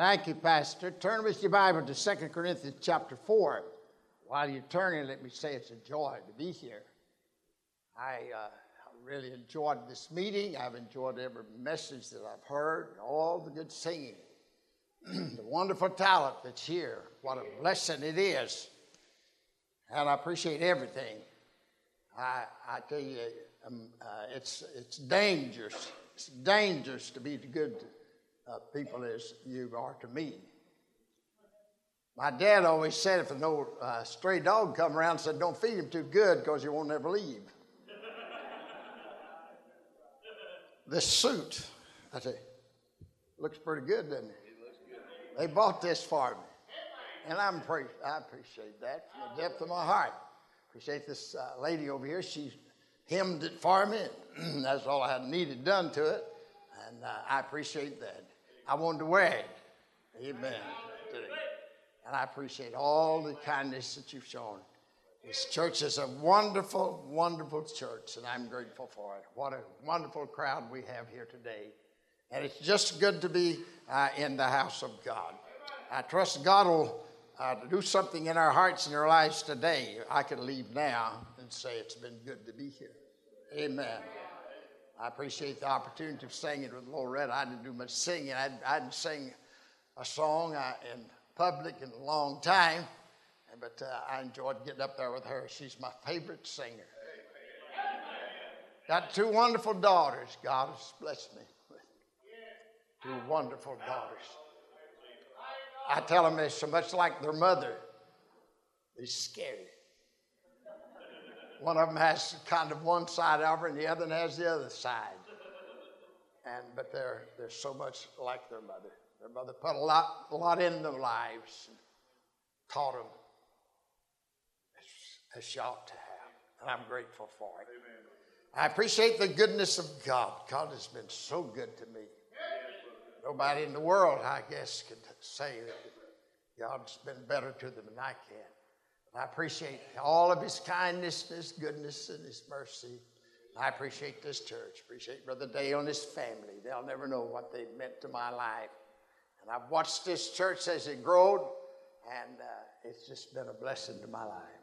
Thank you, Pastor. Turn with your Bible to 2 Corinthians chapter 4. While you're turning, let me say it's a joy to be here. I really enjoyed this meeting. I've enjoyed every message that I've heard, all the good singing, the wonderful talent that's here. What a blessing it is. And I appreciate everything. I tell you, it's dangerous. It's dangerous to be the good people as you are to me. My dad always said if an old stray dog come around, said don't feed him too good because he won't never leave. This suit, I tell you, looks pretty good, doesn't it? They bought this for me, and I appreciate that from the depth of my heart. Appreciate this lady over here. She hemmed it for me. That's all I had needed done to it, and I appreciate that. I wanted to wear it. Amen. And I appreciate all the kindness that you've shown. This church is a wonderful, wonderful church, and I'm grateful for it. What a wonderful crowd we have here today. And it's just good to be in the house of God. I trust God will do something in our hearts and our lives today. I could leave now and say it's been good to be here. Amen. I appreciate the opportunity of singing with Loretta. I didn't do much singing. I hadn't sang a song in public in a long time, but I enjoyed getting up there with her. She's my favorite singer. Got two wonderful daughters. God has blessed me with two wonderful daughters. I tell them they're so much like their mother. They're scary. One of them has kind of one side of her, and the other one has the other side. But they're so much like their mother. Their mother put a lot in their lives, and taught them as she ought to have, and I'm grateful for it. Amen. I appreciate the goodness of God. God has been so good to me. Nobody in the world, I guess, could say that God's been better to them than I can. I appreciate all of his kindness, his goodness, and his mercy. I appreciate this church. Appreciate Brother Dale and his family. They'll never know what they've meant to my life. And I've watched this church as it growed, and it's just been a blessing to my life.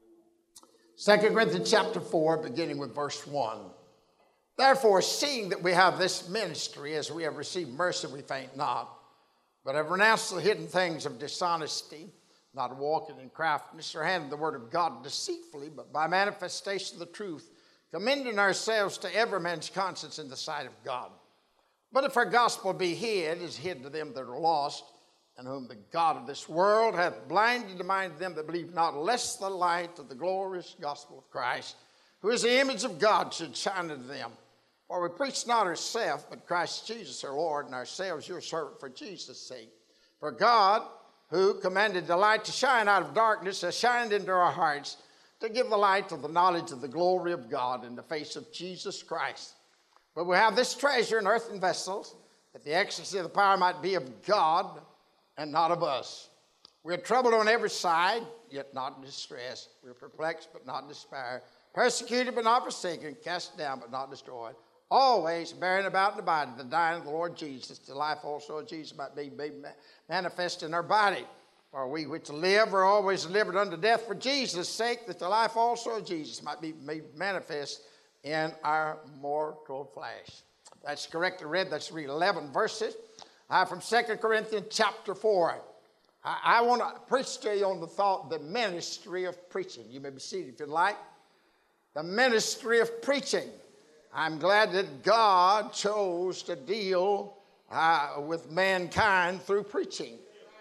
2 Corinthians chapter 4, beginning with verse 1. Therefore, seeing that we have this ministry, as we have received mercy, we faint not, but have renounced the hidden things of dishonesty, not walking in craftiness or handling the word of God deceitfully, but by manifestation of the truth, commending ourselves to every man's conscience in the sight of God. But if our gospel be hid, it is hid to them that are lost, and whom the God of this world hath blinded the mind of them that believe not, lest the light of the glorious gospel of Christ, who is the image of God, should shine unto them. For we preach not ourselves, but Christ Jesus our Lord, and ourselves your servant for Jesus' sake. For God, who commanded the light to shine out of darkness, has shined into our hearts to give the light of the knowledge of the glory of God in the face of Jesus Christ. But we have this treasure in earthen vessels, that the excellency of the power might be of God and not of us. We are troubled on every side, yet not in distress. We are perplexed, but not in despair. Persecuted, but not forsaken. Cast down, but not destroyed. Always bearing about in the body the dying of the Lord Jesus, the life also of Jesus might be made manifest in our body. For we which live are always delivered unto death for Jesus' sake, that the life also of Jesus might be made manifest in our mortal flesh. That's correctly read. That's read 11 verses from 2 Corinthians chapter 4. I want to preach to you on the thought, the ministry of preaching. You may be seated if you'd like. The ministry of preaching. I'm glad that God chose to deal with mankind through preaching.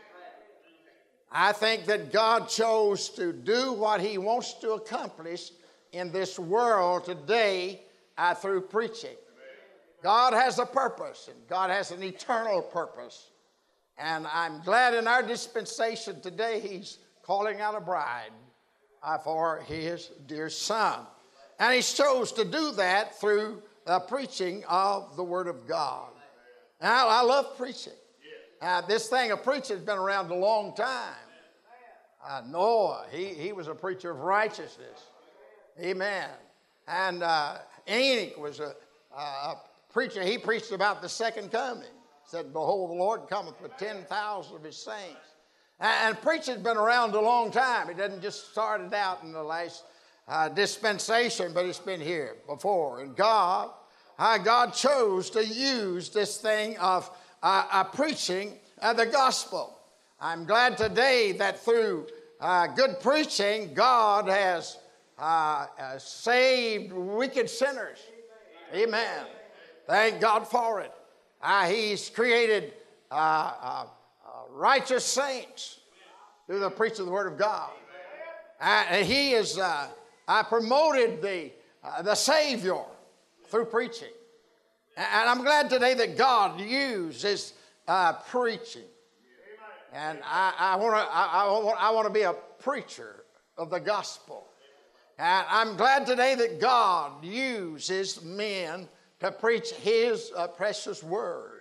I think that God chose to do what he wants to accomplish in this world today through preaching. God has a purpose, and God has an eternal purpose. And I'm glad in our dispensation today he's calling out a bride for his dear son. And he chose to do that through the preaching of the Word of God. Now, I love preaching. This thing of preaching has been around a long time. Noah, he was a preacher of righteousness. Amen. And Enoch was a preacher. He preached about the second coming. said, behold, the Lord cometh with 10,000 of his saints. And preaching's been around a long time. It doesn't just started out in the last dispensation, but it's been here before. And God chose to use this thing of preaching the gospel. I'm glad today that through good preaching, God has saved wicked sinners. Amen. Thank God for it. He's created righteous saints through the preaching of the Word of God. He has promoted the Savior through preaching. And I'm glad today that God uses preaching. And I want to be a preacher of the gospel. And I'm glad today that God uses men to preach his precious word.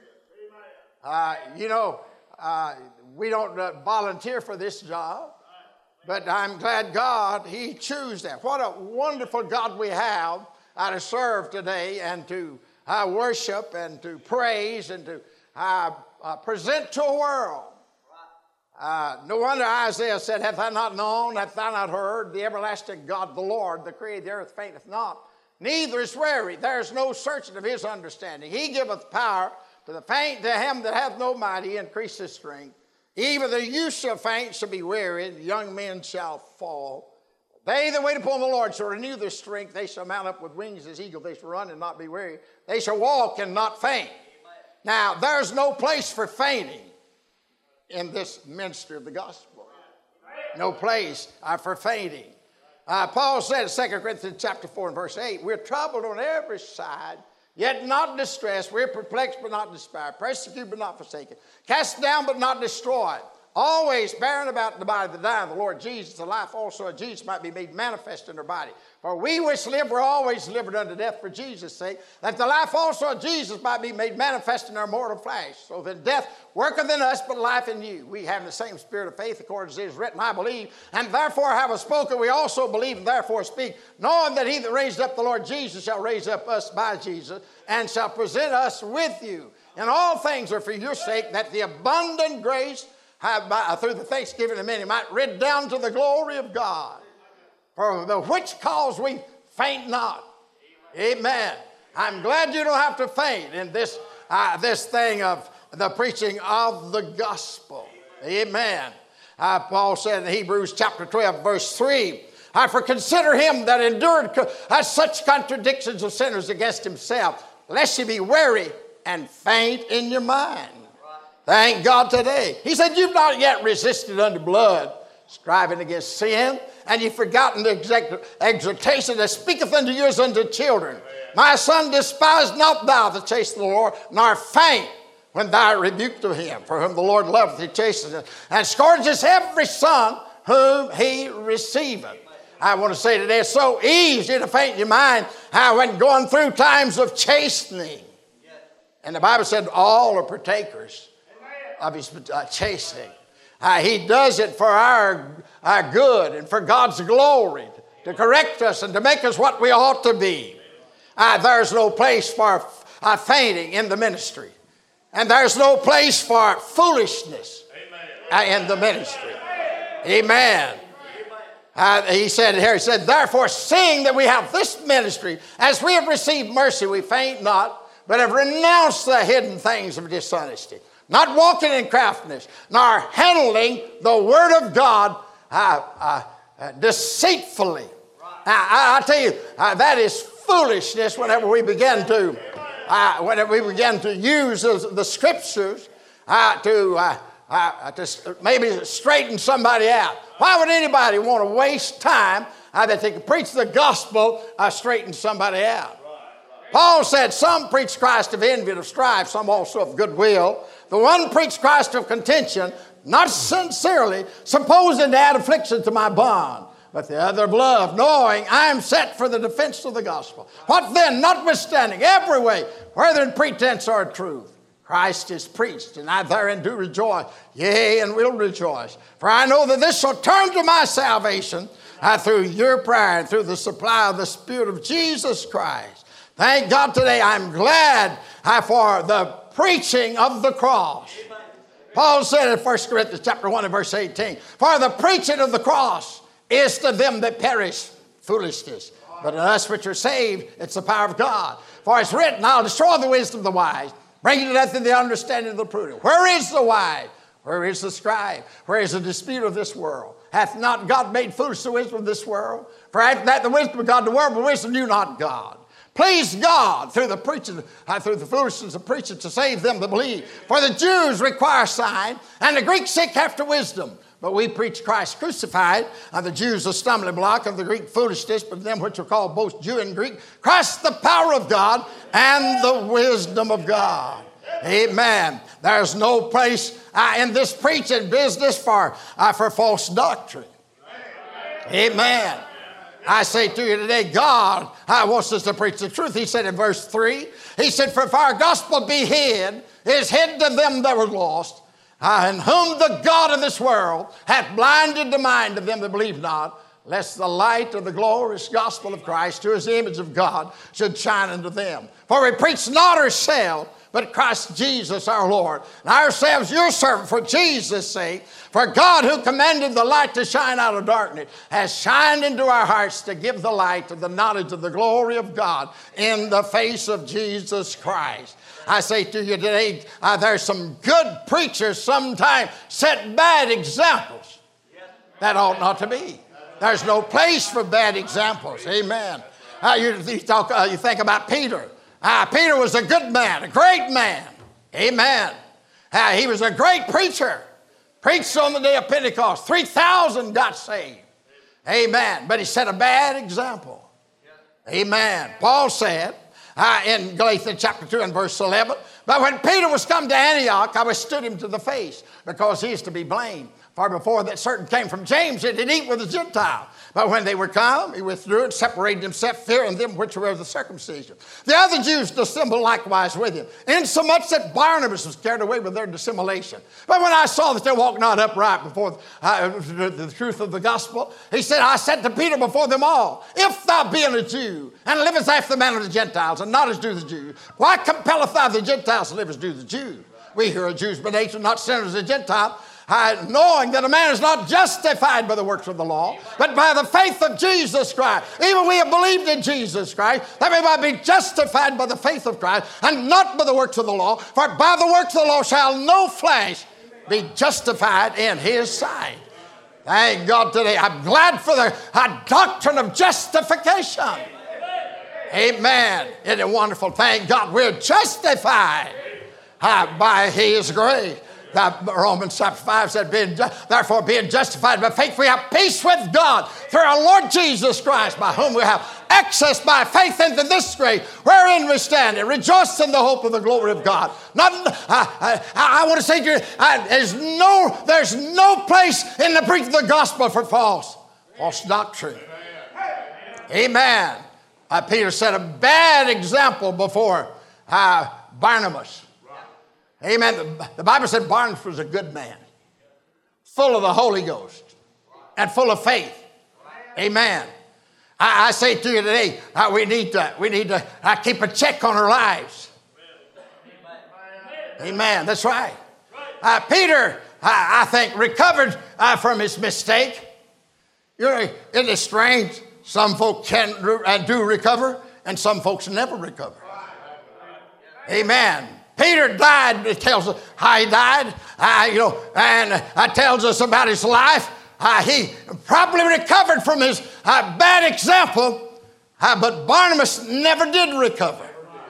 We don't volunteer for this job, but I'm glad God, he chose that. What a wonderful God we have to serve today and to worship and to praise and to present to a world. No wonder Isaiah said, hath thou not known, hath thou not heard, the everlasting God, the Lord, the creator of the earth, fainteth not, neither is weary. There is no searching of his understanding. He giveth power to the faint, to him that hath no might, he increaseth strength. Even the youth shall faint, shall be weary, the young men shall fall. They that wait upon the Lord shall renew their strength. They shall mount up with wings as eagles. They shall run and not be weary. They shall walk and not faint. Now, there's no place for fainting in this ministry of the gospel. No place for fainting. Paul said in 2 Corinthians chapter 4 and verse 8, we're troubled on every side, yet not distressed. We're perplexed but not despaired. Persecuted but not forsaken. Cast down but not destroyed. Always bearing about the body of the dying of the Lord Jesus, the life also of Jesus might be made manifest in our body. For we which live were always delivered unto death for Jesus' sake, that the life also of Jesus might be made manifest in our mortal flesh. So then death worketh in us, but life in you. We have the same spirit of faith, according as it is written, I believe, and therefore have I spoken. We also believe, and therefore speak, knowing that he that raised up the Lord Jesus shall raise up us by Jesus, and shall present us with you. And all things are for your sake, that the abundant grace through the thanksgiving of many might rid down to the glory of God. For the which cause we faint not. Amen. I'm glad you don't have to faint in this thing of the preaching of the gospel. Amen. Paul said in Hebrews chapter 12 verse 3, for consider him that endured such contradictions of sinners against himself, lest ye be weary and faint in your mind. Thank God today. He said, you've not yet resisted unto blood, striving against sin, and you've forgotten the exhortation that speaketh unto you as unto children. My son, despise not thou the chastening of the Lord, nor faint when thou art rebuked of him. For whom the Lord loveth, he chasteneth, and scourges every son whom he receiveth. I want to say today, it's so easy to faint in your mind when going through times of chastening. And the Bible said all are partakers of his chastening. He does it for our good and for God's glory, to correct us and to make us what we ought to be. There's no place for fainting in the ministry. And there's no place for foolishness in the ministry. Amen. He said, therefore, seeing that we have this ministry, as we have received mercy, we faint not, but have renounced the hidden things of dishonesty, not walking in craftiness, nor handling the word of God deceitfully. I tell you, that is foolishness whenever we begin to use the scriptures to maybe straighten somebody out. Why would anybody want to waste time that they can preach the gospel, straighten somebody out? Paul said, some preach Christ of envy and of strife, some also of goodwill. The one preached Christ of contention, not sincerely, supposing to add affliction to my bond, but the other of love, knowing I am set for the defense of the gospel. What then, notwithstanding, every way, whether in pretense or truth, Christ is preached, and I therein do rejoice, yea, and will rejoice. For I know that this shall turn to my salvation through your prayer and through the supply of the Spirit of Jesus Christ. Thank God today. I'm glad for the preaching of the cross. Paul said in 1 Corinthians chapter 1 and verse 18, for the preaching of the cross is to them that perish foolishness. But to us which are saved, it's the power of God. For it's written, I'll destroy the wisdom of the wise, bring to death in the understanding of the prudent. Where is the wise? Where is the scribe? Where is the dispute of this world? Hath not God made foolish the wisdom of this world? For after that the wisdom of God, the world, but wisdom knew not God. Please God through the preaching, through the foolishness of preaching to save them that believe. For the Jews require sign, and the Greeks seek after wisdom. But we preach Christ crucified, and the Jews a stumbling block, and the Greek foolishness, but them which are called both Jew and Greek, Christ the power of God and the wisdom of God. Amen. There's no place in this preaching business for false doctrine. Amen. I say to you today, God wants us to preach the truth. He said in verse 3, he said, for if our gospel be hid, it is hid to them that were lost, and whom the God of this world hath blinded the mind of them that believe not, lest the light of the glorious gospel of Christ, who is the image of God, should shine unto them. For we preach not ourselves, but Christ Jesus our Lord, and ourselves your servant for Jesus' sake. For God, who commanded the light to shine out of darkness, has shined into our hearts to give the light of the knowledge of the glory of God in the face of Jesus Christ. I say to you today, there's some good preachers sometimes set bad examples. That ought not to be. There's no place for bad examples. Amen. You think about Peter. Peter was a good man, a great man. Amen. He was a great preacher. Preached on the day of Pentecost. 3,000 got saved. Amen. But he set a bad example. Amen. Paul said in Galatians chapter 2 and verse 11, but when Peter was come to Antioch, I withstood him to the face, because he is to be blamed. For before that certain came from James, he did eat with the Gentiles. But when they were come, he withdrew and separated himself, fearing them which were of the circumcision. The other Jews dissembled likewise with him, insomuch that Barnabas was carried away with their dissimulation. But when I saw that they walked not upright before the truth of the gospel, he said, I said to Peter before them all, if thou being a Jew, and livest after the manner of the Gentiles, and not as do the Jews, why compelleth thou the Gentiles to live as do the Jews? We who are Jews by nature, not sinners as Gentiles, knowing that a man is not justified by the works of the law, but by the faith of Jesus Christ. Even we have believed in Jesus Christ, that we might be justified by the faith of Christ, and not by the works of the law. For by the works of the law shall no flesh be justified in his sight. Thank God today. I'm glad for the doctrine of justification. Amen. Isn't it wonderful? Thank God we're justified by his grace. Romans chapter 5 said, therefore being justified by faith, we have peace with God through our Lord Jesus Christ, by whom we have access by faith into this grace, wherein we stand, and rejoice in the hope of the glory of God. I want to say to you, there's no place in the preaching of the gospel for false doctrine. Amen. Peter set a bad example before Barnabas. Amen. The Bible said Barnabas was a good man, full of the Holy Ghost and full of faith. Amen. I say to you today, we need to keep a check on our lives. Amen. That's right. Peter, I think, recovered from his mistake. You know, isn't it strange? Some folks can and do recover, and some folks never recover. Amen. Peter died. It tells us how he died, and it tells us about his life. He probably recovered from his bad example, but Barnabas never did recover.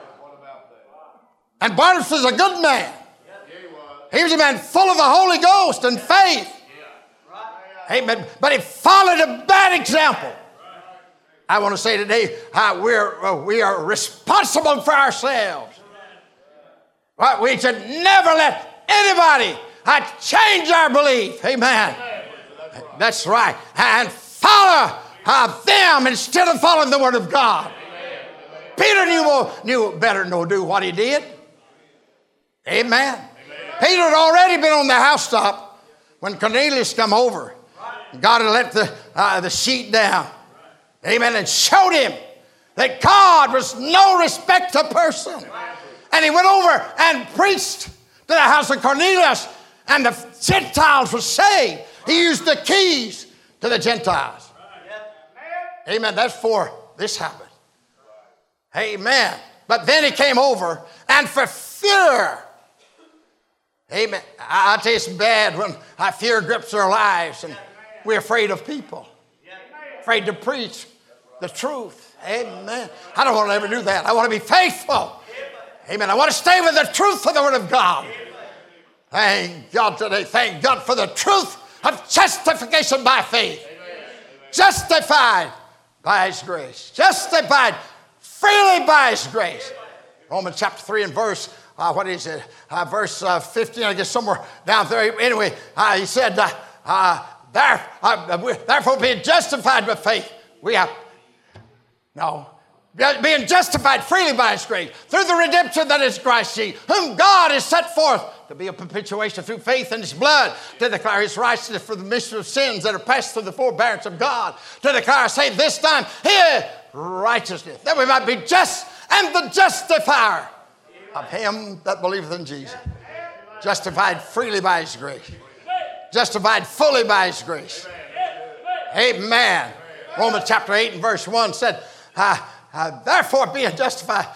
And Barnabas was a good man. He was a man full of the Holy Ghost and faith. Amen. But he followed a bad example. I want to say today, we are responsible for ourselves. Right? We should never let anybody change our belief. Amen. That's right. And follow them instead of following the Word of God. Peter knew better than to do what he did. Amen. Peter had already been on the housetop when Cornelius come over. God had let the sheet down. Amen. And showed him that God was no respecter of person. And he went over and preached to the house of Cornelius, and the Gentiles were saved. He used the keys to the Gentiles. Amen. That's before this happened. Amen. But then he came over, and for fear, amen. I'll tell you, it's bad when fear grips our lives, and we're afraid of people, afraid to preach the truth. Amen. I don't want to ever do that. I want to be faithful. Amen. I want to stay with the truth of the Word of God. Thank God today. Thank God for the truth of justification by faith. Justified by His grace. Justified freely by His grace. Romans chapter 3 and verse, verse 15, I guess somewhere down there. Anyway, he said, therefore being justified by faith, being justified freely by His grace, through the redemption that is Christ Jesus, whom God has set forth to be a perpetuation through faith in His blood, to declare His righteousness for the remission of sins that are passed through the forbearance of God, to declare, say this time, His righteousness, that we might be just and the justifier of him that believeth in Jesus. Justified freely by His grace. Justified fully by His grace. Amen. Romans chapter 8 and verse 1 said, therefore being justified,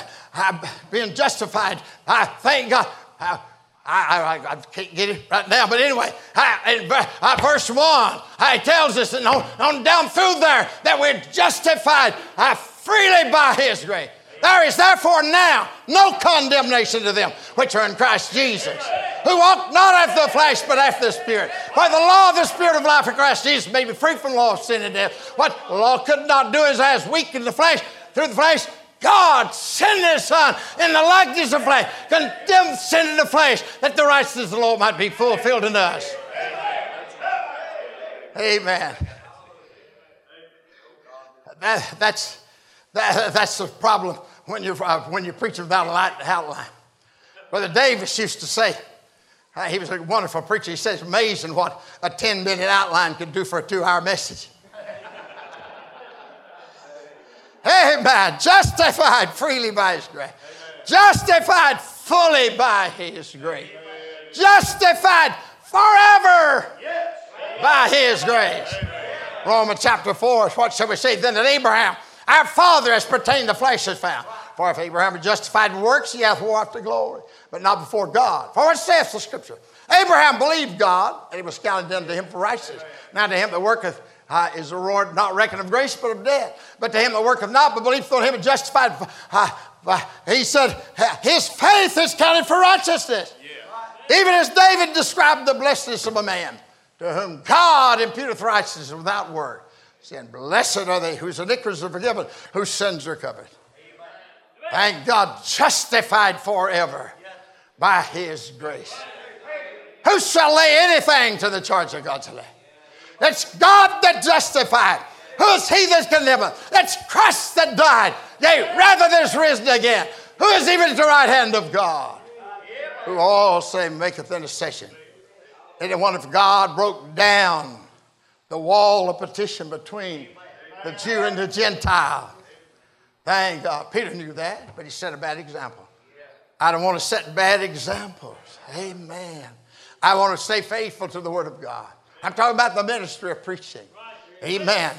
thank God. I can't get it right now, but anyway, in verse 1, it tells us, and on down through there, that we're justified freely by His grace. There is therefore now no condemnation to them which are in Christ Jesus, who walk not after the flesh, but after the Spirit. For the law of the Spirit of life in Christ Jesus made me free from the law of sin and death. What the law could not do is, as weak in the flesh, through the flesh, God sent His Son in the likeness of flesh, condemned sin in the flesh, that the righteousness of the law might be fulfilled in us. Amen. That's the problem when you're preaching without an outline. Brother Davis used to say, he was a wonderful preacher. He says, amazing what a 10-minute outline could do for a 2-hour message. Amen. Justified freely by His grace. Justified fully by His grace. Justified forever by His grace. Romans chapter 4, what shall we say? Then that Abraham, our father, as pertaining the flesh, is found. For if Abraham be justified in works, he hath war after glory, but not before God. For what saith the Scripture? Abraham believed God, and it was counted unto him for righteousness. Now to him that worketh is a reward not reckoned of grace, but of debt. But to him that worketh not, but believeth on him and justified, he said, his faith is counted for righteousness. Yeah. Even as David described the blessedness of a man, to whom God imputeth righteousness without word, saying, blessed are they whose iniquities are forgiven, whose sins are covered. Thank God, justified forever by His grace. Who shall lay anything to the charge of God's elect? It's God that justified. Who is he that's condemned? It's Christ that died. Yea, rather than is risen again. Who is even at the right hand of God? Who also maketh intercession. And what if God broke down the wall of partition between the Jew and the Gentile? Thank God. Peter knew that, but he set a bad example. I don't want to set bad examples. Amen. I want to stay faithful to the Word of God. I'm talking about the ministry of preaching. Amen.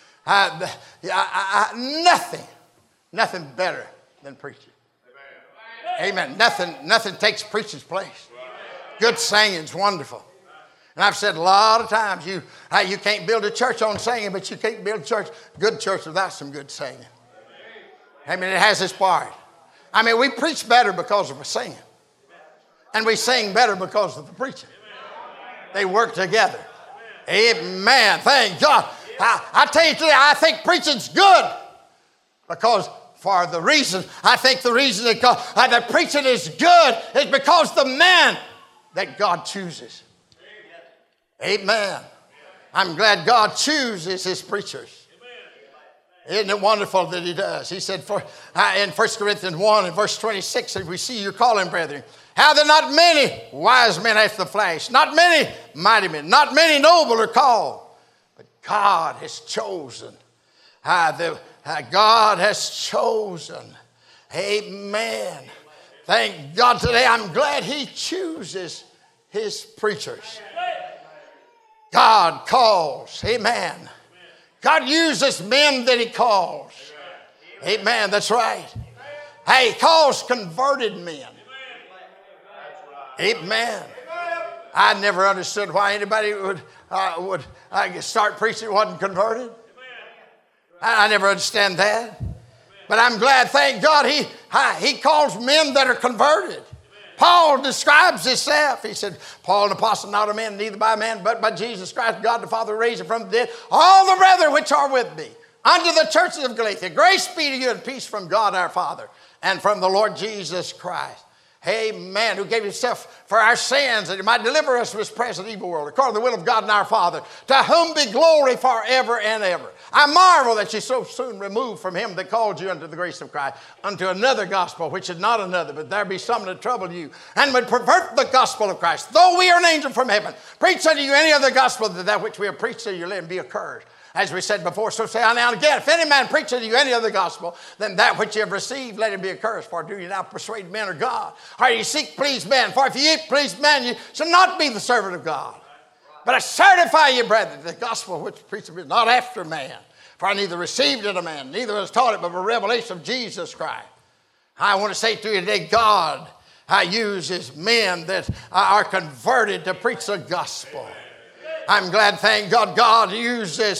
Nothing better than preaching. Amen. Nothing takes preaching's place. Good singing's wonderful. And I've said a lot of times, you can't build a church on singing, but you can't build a good church without some good singing. Amen. It has its part. I mean, we preach better because of the singing. And we sing better because of the preaching. They work together. Amen. Thank God. I tell you today, I think preaching's good because I think the reason that preaching is good is because the man that God chooses. Amen. I'm glad God chooses His preachers. Isn't it wonderful that He does? He said in 1 Corinthians 1 and verse 26, if we see your calling, brethren, how there not many wise men after the flesh, not many mighty men, not many noble are called, but God has chosen. God has chosen. Amen. Thank God today, I'm glad he chooses his preachers. God calls. Amen. God uses men that he calls. Amen. That's right. Hey, he calls converted men. Amen. I never understood why anybody would start preaching that wasn't converted. I never understand that. But I'm glad, thank God, he calls men that are converted. Paul describes himself. He said, Paul, an apostle, not of men, neither by man, but by Jesus Christ, God the Father, raised him from the dead. All the brethren which are with me, unto the churches of Galatia, grace be to you and peace from God our Father and from the Lord Jesus Christ. Amen. Who gave himself for our sins that he might deliver us from this present evil world, according to the will of God and our Father, to whom be glory forever and ever. I marvel that you so soon removed from him that called you unto the grace of Christ, unto another gospel, which is not another, but there be some that trouble you, and would pervert the gospel of Christ. Though we are an angel from heaven, preach unto you any other gospel than that which we have preached to you, let him be accursed. As we said before, so say I now and again, if any man preach unto you any other gospel than that which you have received, let him be accursed. For do you now persuade men of God? Or you seek please men? For if you eat please men, you shall not be the servant of God. But I certify you, brethren, the gospel which preached is not after man. For I neither received it of man, neither was taught it, but a revelation of Jesus Christ. I want to say to you today, God uses men that are converted to preach the gospel. I'm glad, thank God, God uses,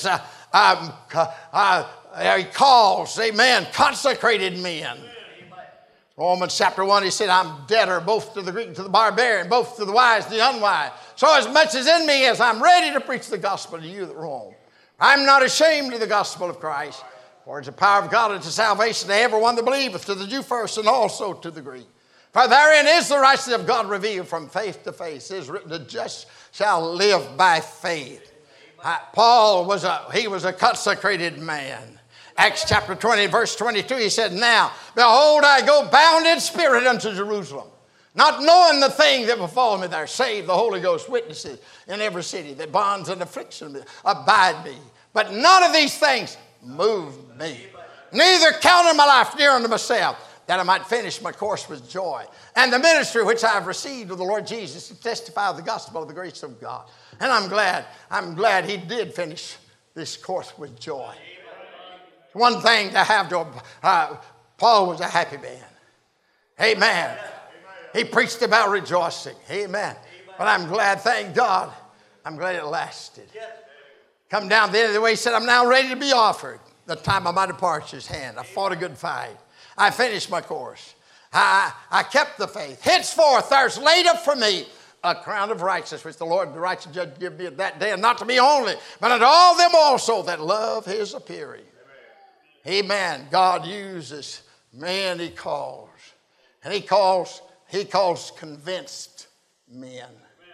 he calls, amen, consecrated men. Romans chapter 1, he said, I'm debtor both to the Greek and to the barbarian, both to the wise and the unwise. So as much as in me is, I'm ready to preach the gospel to you that roam. I'm not ashamed of the gospel of Christ, for it's the power of God unto salvation to everyone that believeth, to the Jew first and also to the Greek. For therein is the righteousness of God revealed from faith to faith. It is written, the just shall live by faith. Paul was a consecrated man. Acts chapter 20, verse 22, he said, now, behold, I go bound in spirit unto Jerusalem, not knowing the thing that befall me there, save the Holy Ghost witnesses in every city, that bonds and affliction abide me. But none of these things move me. Neither counted my life dear unto myself, that I might finish my course with joy, and the ministry which I have received of the Lord Jesus to testify of the gospel of the grace of God. And I'm glad he did finish this course with joy. One thing to have to, Paul was a happy man. Amen. He preached about rejoicing. Amen. But I'm glad, thank God, I'm glad it lasted. Come down the end of the way, he said, I'm now ready to be offered. The time of my departure's hand. I fought a good fight. I finished my course. I kept the faith. Henceforth, there's laid up for me a crown of righteousness, which the Lord, the righteous judge, give me at that day, and not to me only, but unto all them also that love his appearing. Amen. God uses men he calls. And he calls convinced men.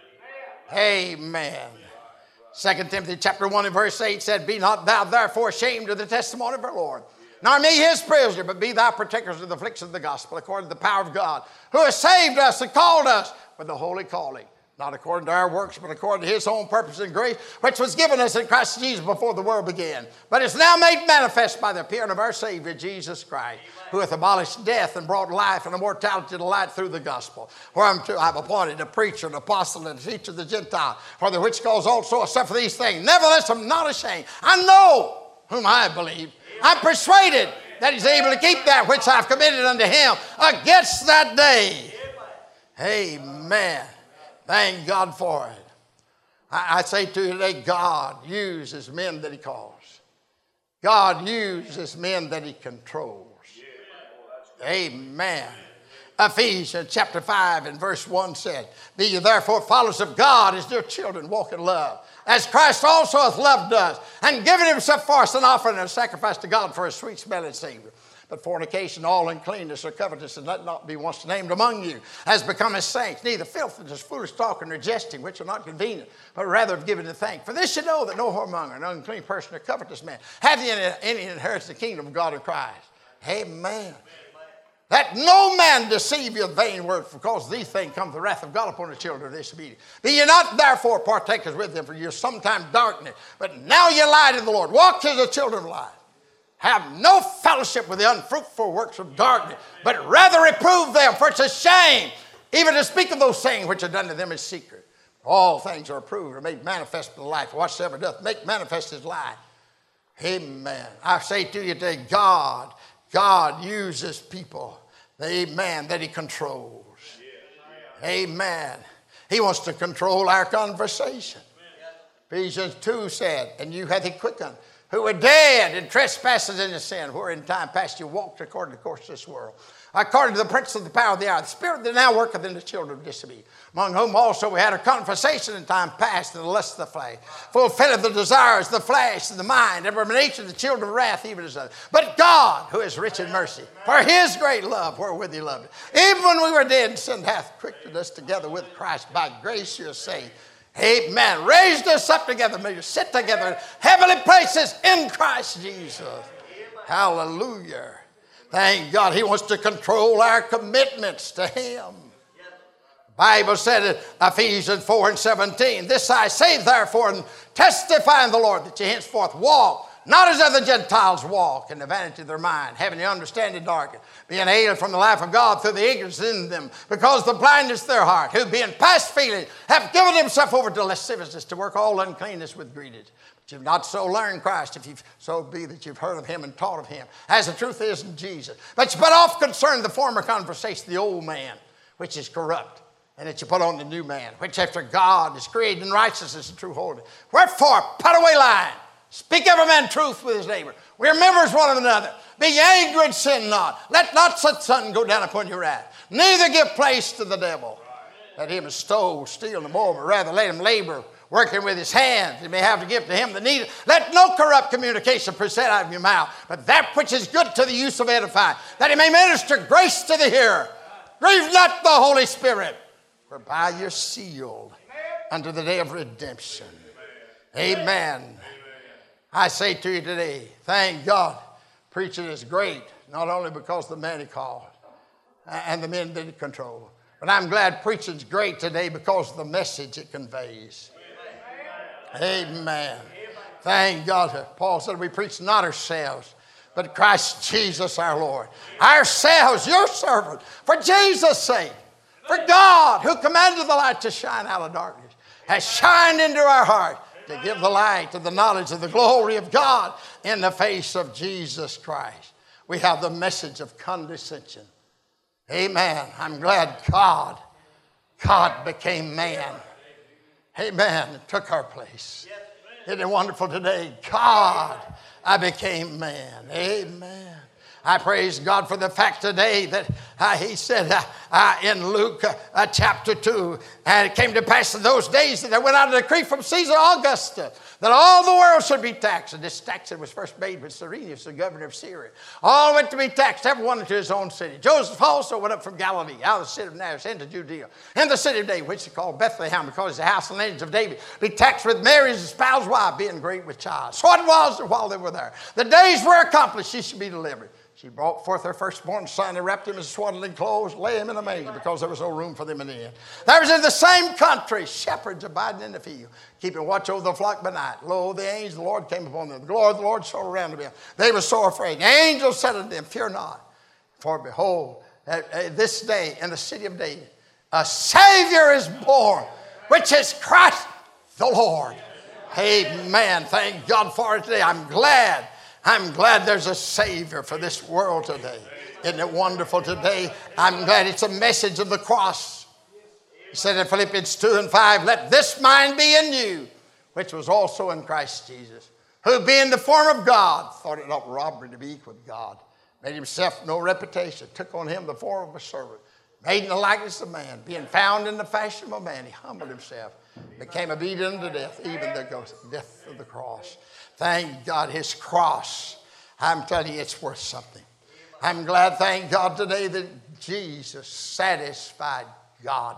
Amen. 2 Timothy chapter 1 and verse 8 said, be not thou therefore ashamed of the testimony of our Lord, nor me his prisoner, but be thou partakers of the affliction of the gospel, according to the power of God, who has saved us and called us with the holy calling, not according to our works, but according to his own purpose and grace, which was given us in Christ Jesus before the world began, but is now made manifest by the appearing of our Savior, Jesus Christ, who hath abolished death and brought life and immortality to light through the gospel, whereunto I have appointed a preacher, an apostle, and a teacher of the Gentiles, for the which cause also I suffer these things. Nevertheless, I'm not ashamed. I know whom I believe. I'm persuaded that he's able to keep that which I've committed unto him against that day. Amen. Thank God for it. I say to you today, God uses men that he calls. God uses men that he controls. Amen. Ephesians chapter 5 and verse 1 said, be ye therefore followers of God as dear children, walk in love, as Christ also hath loved us, and given himself for us an offering and a sacrifice to God for a sweet smelling Savior. But fornication, all uncleanness, or covetousness, let not be once named among you, as becometh saints, neither filthiness, foolish talking, nor jesting, which are not convenient, but rather have given to thank. For this you know, that no whoremonger, an unclean person, or covetous man, hath any inheritance the kingdom of God in Christ. Amen. That no man deceive you with vain words, because these things come the wrath of God upon the children of disobedience. Be ye not therefore partakers with them, for ye are sometime darkness, but now ye light in the Lord. Walk as the children of light. Have no fellowship with the unfruitful works of darkness, but rather reprove them, for it's a shame even to speak of those things which are done to them in secret. All things are approved or made manifest in the life. Whatsoever doth make manifest his life. Amen. I say to you today, God uses people, amen, that he controls. Amen. He wants to control our conversation. Ephesians 2 said, and you hath he quickened, who were dead in trespasses and in sin, where in time past you walked according to the course of this world, according to the prince of the power of the air, the spirit that now worketh in the children of disobedience, among whom also we had a conversation in time past in the lust of the flesh, fulfilling the desires of the flesh and the mind, every nation of the children of wrath, even as others. But God, who is rich in mercy, for his great love wherewith he loved us, even when we were dead in sin, hath quickened us together with Christ. By grace you are saved. Amen. Raised us up together, made us sit together in heavenly places in Christ Jesus. Hallelujah. Thank God. He wants to control our commitments to him. The Bible said in Ephesians 4:17, this I say therefore, and testify in the Lord, that ye henceforth walk, not as other Gentiles walk, in the vanity of their mind, having the understanding darkened, being alien from the life of God through the ignorance in them, because the blindness of their heart, who being past feeling, have given himself over to lasciviousness, to work all uncleanness with greediness. But you've not so learned Christ, if you've so be that you've heard of him and taught of him, as the truth is in Jesus. But you put off concern the former conversation, the old man, which is corrupt, and that you put on the new man, which after God is created in righteousness and true holiness. Wherefore, put away lying. Speak every man truth with his neighbor. We are members one of another. Be ye angry and sin not. Let not such sun go down upon your wrath. Neither give place to the devil. Let him steal no more, but rather let him labor, working with his hands. He may have to give to him the need. Let no corrupt communication proceed out of your mouth, but that which is good to the use of edifying, that he may minister grace to the hearer. Grieve not the Holy Spirit, whereby you're sealed unto the day of redemption. Amen. I say to you today, thank God, preaching is great, not only because the man he called and the men that he controlled, but I'm glad preaching's great today because of the message it conveys. Amen. Thank God. Paul said we preach not ourselves, but Christ Jesus our Lord. Ourselves, your servant, for Jesus' sake, for God, who commanded the light to shine out of darkness, has shined into our heart, to give the light of the knowledge of the glory of God in the face of Jesus Christ. We have the message of condescension. Amen. I'm glad God became man. Amen. And took our place. Isn't it wonderful today? God, I became man. Amen. I praise God for the fact today that he said in Luke chapter 2, and it came to pass in those days that there went out a decree from Caesar Augustus that all the world should be taxed. And this taxing was first made with Cyrenius, the governor of Syria. All went to be taxed, everyone into his own city. Joseph also went up from Galilee, out of the city of Nazareth, into Judea, in the city of David, which is called Bethlehem, because the house and lineage of David, be taxed with Mary, his spouse wife, being great with child. So it was that while they were there, the days were accomplished, she should be delivered. She brought forth her firstborn son and wrapped him in swaddling clothes, lay him in a manger because there was no room for them in the inn. There was in the same country shepherds abiding in the field, keeping watch over the flock by night. Lo, the angel of the Lord came upon them. The glory of the Lord shone around them. They were so afraid. The angel said unto them, fear not, for behold, this day in the city of David, a Savior is born, which is Christ the Lord. Amen. Thank God for it today. I'm glad there's a Savior for this world today. Isn't it wonderful today? I'm glad it's a message of the cross. He said in Philippians 2:5, let this mind be in you, which was also in Christ Jesus, who being the form of God, thought it not robbery to be equal with God, made himself no reputation, took on him the form of a servant, made in the likeness of man, being found in the fashion of a man, he humbled himself, became obedient unto death, even the death of the cross. Thank God, his cross, I'm telling you, it's worth something. I'm glad, thank God today, that Jesus satisfied God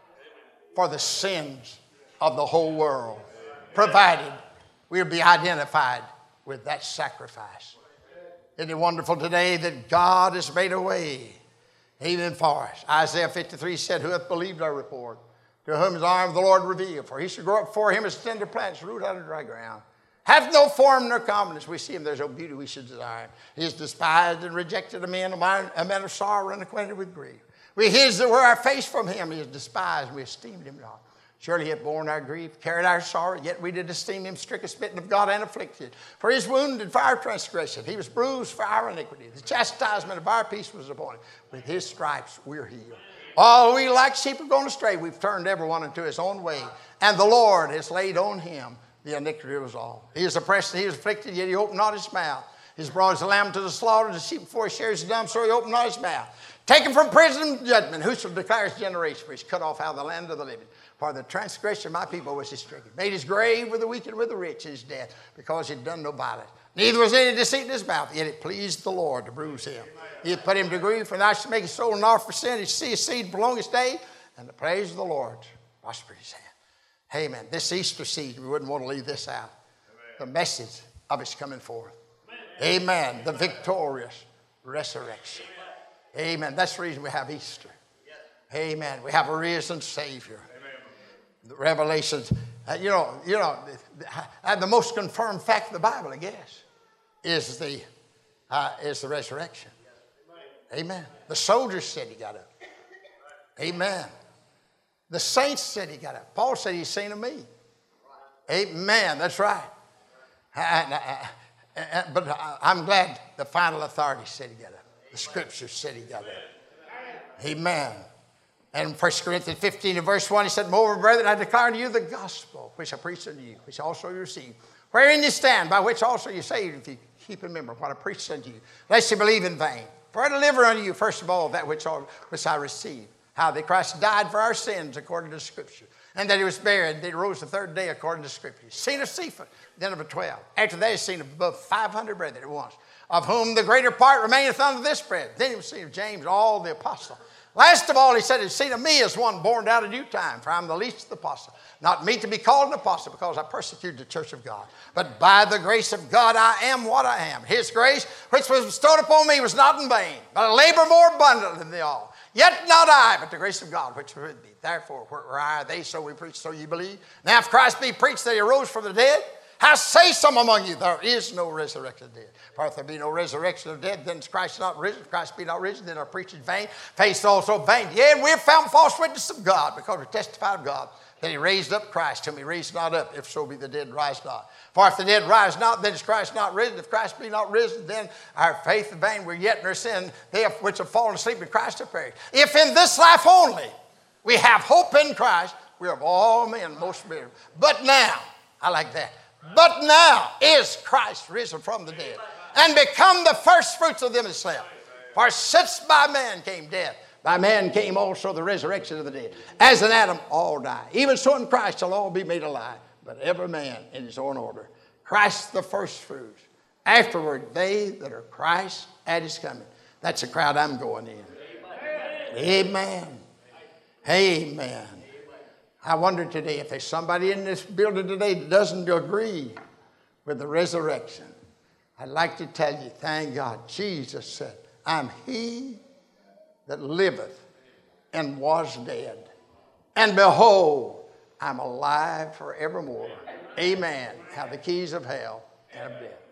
for the sins of the whole world, provided we'll be identified with that sacrifice. Isn't it wonderful today that God has made a way even for us? Isaiah 53 said, who hath believed our report? To whom his arm the Lord revealed? For he shall grow up for him as tender plants, root out of dry ground. hath no form nor comeliness. We see him, there's no beauty we should desire him. He is despised and rejected of men, a man of sorrow and acquainted with grief. We hid that were our face from him. He is despised, and we esteemed him not. Surely he hath borne our grief, carried our sorrow, yet we did esteem him stricken, smitten of God, and afflicted. For he is wounded for our transgression. He was bruised for our iniquity. The chastisement of our peace was upon him. With his stripes we're healed. All we like sheep have gone astray. We've turned everyone into his own way. And the Lord has laid on him the iniquity of us all. He is oppressed and he is afflicted, yet he opened not his mouth. He is brought as a lamb to the slaughter, the sheep before he shares the dumb, so he opened not his mouth. Taken from prison and judgment, who shall declare his generation? For he is cut off out of the land of the living. For the transgression of my people was he stricken. Made his grave with the weak and with the rich in his death, because he had done no violence. Neither was any deceit in his mouth, yet it pleased the Lord to bruise him. He had put him to grief, and thou shalt make his soul an offering for sin. He shall see his seed prolong his day, and the praise of the Lord prosper his hand. Amen. This Easter season, we wouldn't want to leave this out. The message of his coming forth. Amen. The victorious resurrection. Amen. That's the reason we have Easter. Amen. We have a risen Savior. The Revelations, the most confirmed fact of the Bible, I guess, is the resurrection. Amen. The soldiers said he got up. Amen. The saints said he got up. Paul said he's seen of me. Amen. That's right. But I'm glad the final authority said he got up. The scriptures said he got up. Amen. And 1 Corinthians 15 and verse 1, he said, moreover, brethren, I declare unto you the gospel, which I preached unto you, which also you received, wherein you stand, by which also you saved, if you keep in memory what I preached unto you, lest you believe in vain. For I deliver unto you, first of all, that which I received, how that Christ died for our sins according to Scripture, and that he was buried, and that he rose the third day according to Scripture. Seen of Cephas, then of the 12. After that, he seen of above 500 brethren at once, of whom the greater part remaineth unto this bread. Then he was seen of James, all the apostles. Last of all, he said, he's seen of me as one born out of due time, for I am the least of the apostles. Not me to be called an apostle, because I persecuted the church of God. But by the grace of God, I am what I am. His grace, which was bestowed upon me, was not in vain, but I labor more abundantly than they all. Yet not I, but the grace of God, which was with me. Therefore, where are they? So we preach, so you believe. Now, if Christ be preached that he arose from the dead, how say some among you, there is no resurrection of the dead? For if there be no resurrection of the dead, then is Christ not risen. If Christ be not risen, then our preaching vain, faith also vain. Yea, and we have found false witness of God, because we testify of God that he raised up Christ, whom he raised not up, if so be the dead rise not. For if the dead rise not, then is Christ not risen. If Christ be not risen, then our faith is vain. We're yet in our sin. They which have fallen asleep in Christ have perished. If in this life only we have hope in Christ, we are of all men most miserable. But now, I like that. But now is Christ risen from the dead, and become the first fruits of them that slept. For since by man came death, by man came also the resurrection of the dead. As in Adam all die, even so in Christ shall all be made alive, but every man in his own order. Christ the first fruits. Afterward, they that are Christ at his coming. That's the crowd I'm going in. Amen. Amen. I wonder today if there's somebody in this building today that doesn't agree with the resurrection. I'd like to tell you, thank God, Jesus said, I'm he that liveth and was dead. And behold, I'm alive forevermore. Amen. Have the keys of hell and of death.